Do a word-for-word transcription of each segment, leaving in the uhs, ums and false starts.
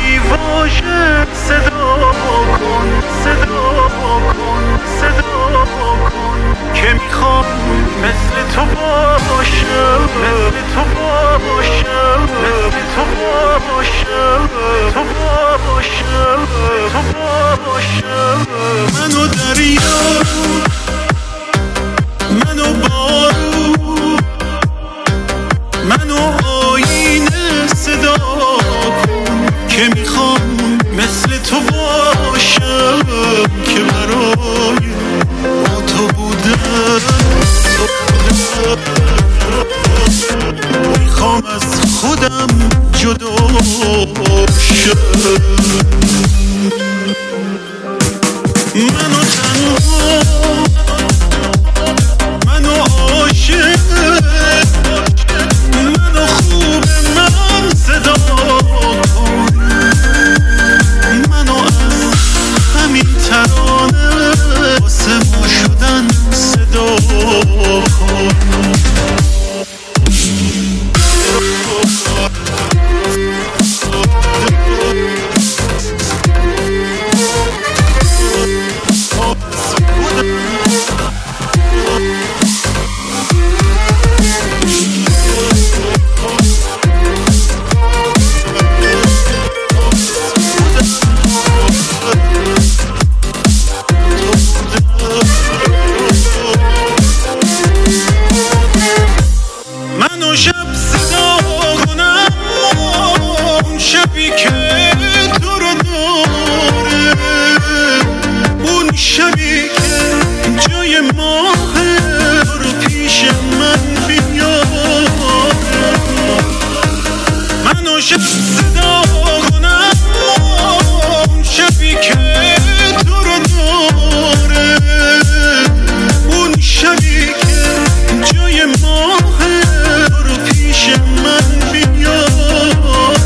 بی واژه صدا کن، صدا کن، صدا کن که میخوام مثل تو باشم، مثل تو باشم، مثل تو باشم، تو باشم، تو باشم. منو دریا، منو بارون، منو آینه صدا کن که میخوام مثل تو باشم، که برای با تو بودن میخوام از خودم جدا شم. منو تنها، منو عاشق، منو خوب من صدا کن، منو از همین ترانه واسه ما شدن صدا کن. منو شب صدا کنم، اون شبی که تو رو داره، اون شبی که جای ماهه رو پیش من بیاره. منو شب صدا کنم، اون شبی که تو رو داره، اون شبی که جای ماهه رو پیش من بیار.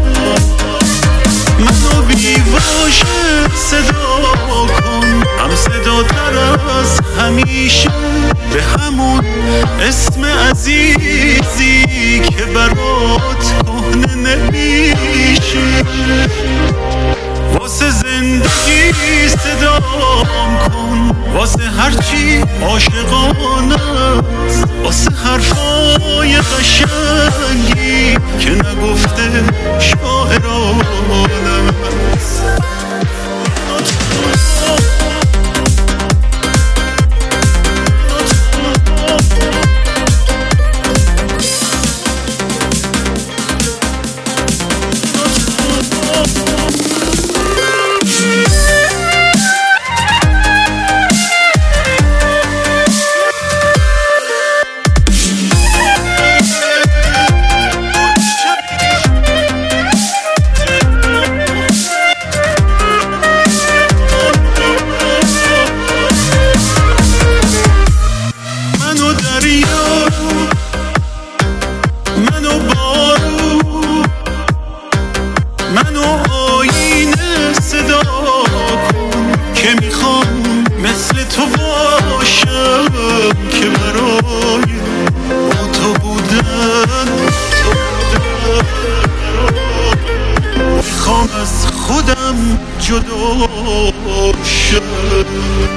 منو بی واژه صدا کن، هم صدا تر از همیشه، به همون اسم عزیزی که برات کهنه نمیشه. واسه زندگی صدام کن، واسه هرچی عاشقانه است، واسه حرفای قشنگی که نگفته شاعرانه است. منو بارون، منو آینه صدا کن که میخوام مثل تو باشم، که برای با تو بودن میخوام از خودم جدا شم.